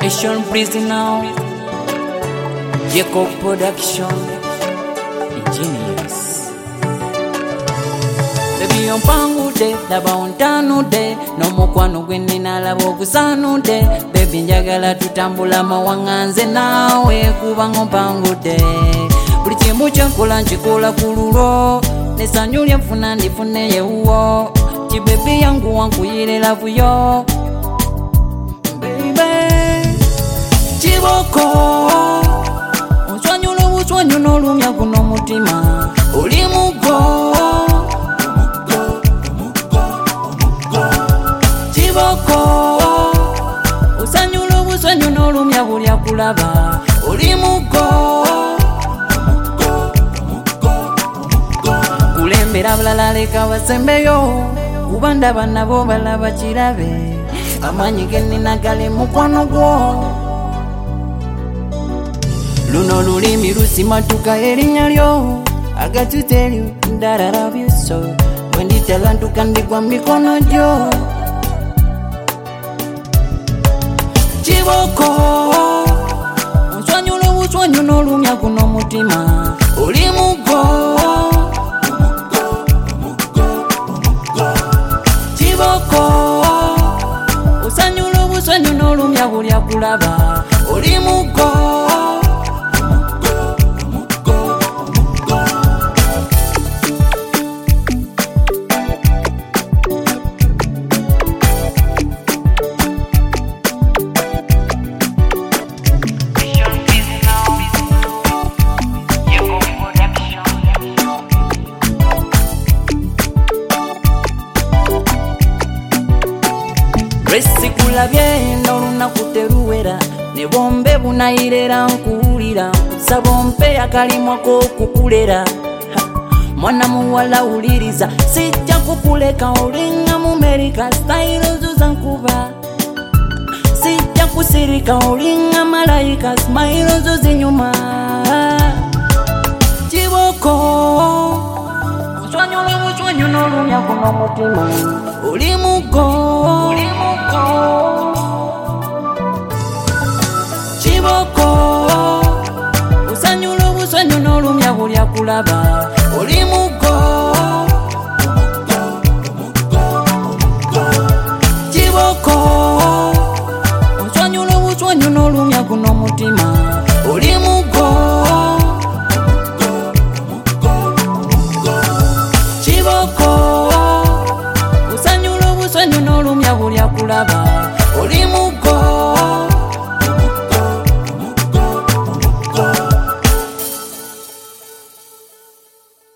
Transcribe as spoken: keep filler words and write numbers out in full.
Nation Prison now. Jacob Production. Genius. Baby on pangude, laba ontanude. No mukwano gwenni nalaba okusanude. Baby njagala tutambula mawanganze nawe kuba ngompangude. Buli kimu kyenkola nkikola kululo. Nesanyu lyafuna ndifune yewuwo. Kibebi yangu wankuyire love yo. Chiboko Onswanyu n'obuswanyu n'olumya guno mutima Oli mugo Chiboko Osanyu n'obuswanyu n'olumya buli akulaba Oli mugo Kulembera abalala leka basembeyo Kuba ndaba nabo balaba kirabe Amanyi gennina gali mukwano gwo Luno lulimi lusimatuka erinnya lyo I got to tell you that I love you so When nditala ntukandikwa mikono gyo Chiboko Onswanyu n'obuswanyu n'olumya guno mutima Oli mugo Chiboko Osanyu n'obuswanyu n'olumya buli akulaba Oli mugo Resikulabye n'olunaku teruwera ne bombe bunayirera nkuwulira nsaba ompe akalimwa k'okukulera mwana muwala wuliriza sijja kukuleka olinga mu America style zuza nkuba sijja kusirika olinga malayika smile zuza inyuma Chiboko Onswanyu n'obuswanyu n'olumya guno mutima Oli mugo Chiboko Osanyu n'obuswanyu n'olumya buli akulaba Oli mugo Chiboko Onswanyu n'obuswanyu n'olumya guno mutima